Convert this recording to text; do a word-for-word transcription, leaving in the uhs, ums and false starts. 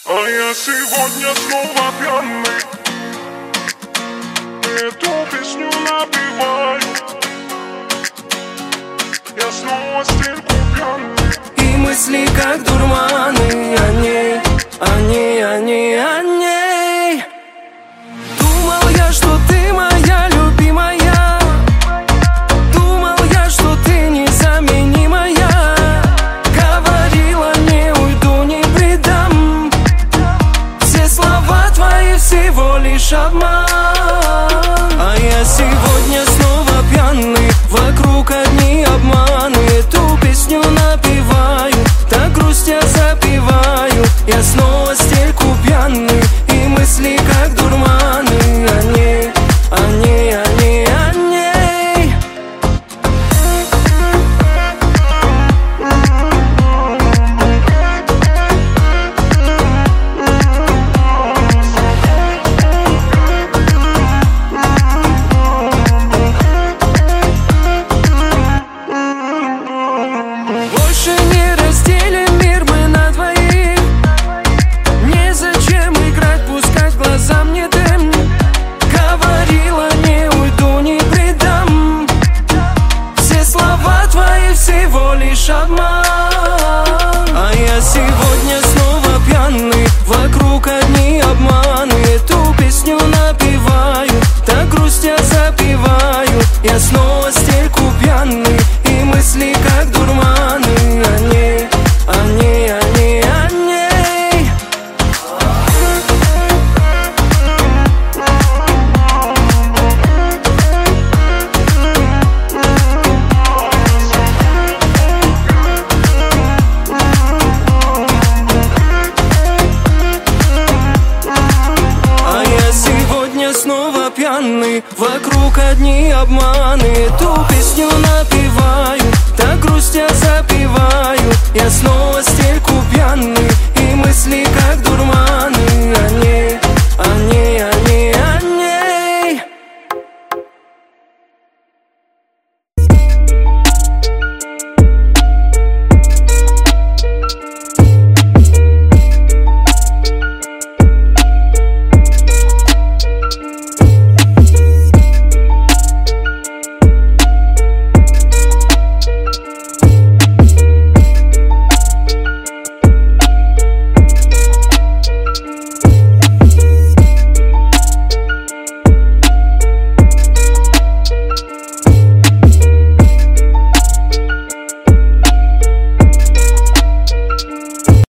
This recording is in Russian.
А я сегодня снова пьяный, эту песню напеваю. Я снова стельку пьяный, и мысли как дурманы о ней, о ней, о ней, о ней. Думал я, что ты моя любимая, думал я, что ты незаменимая. Говорила, не уйду, не предам, все слова твои всего лишь обман. А я сегодня снова пьяный, вокруг одни обманы. Эту песню напеваю, так грусть я запиваю. Я снова стельку пьяный, и мысли как дурманы о ней, о ней, о ней, о ней. Больше не разделим мир мы на двоих, незачем играть, пускать глаза мне дым. Говорила, не уйду, не предам, все слова твои всего лишь обман. А я сегодня снова пьяный, вокруг одни обманы. Эту песню напеваю, так грусть я запиваю. Я снова стельку пьяный, и мысли как дурманы о ней, о ней, о ней, о ней. А я сегодня снова пьяный, вокруг одни обманы. Эту песню напеваю, так грусть я запиваю. Я снова стельку пьяный,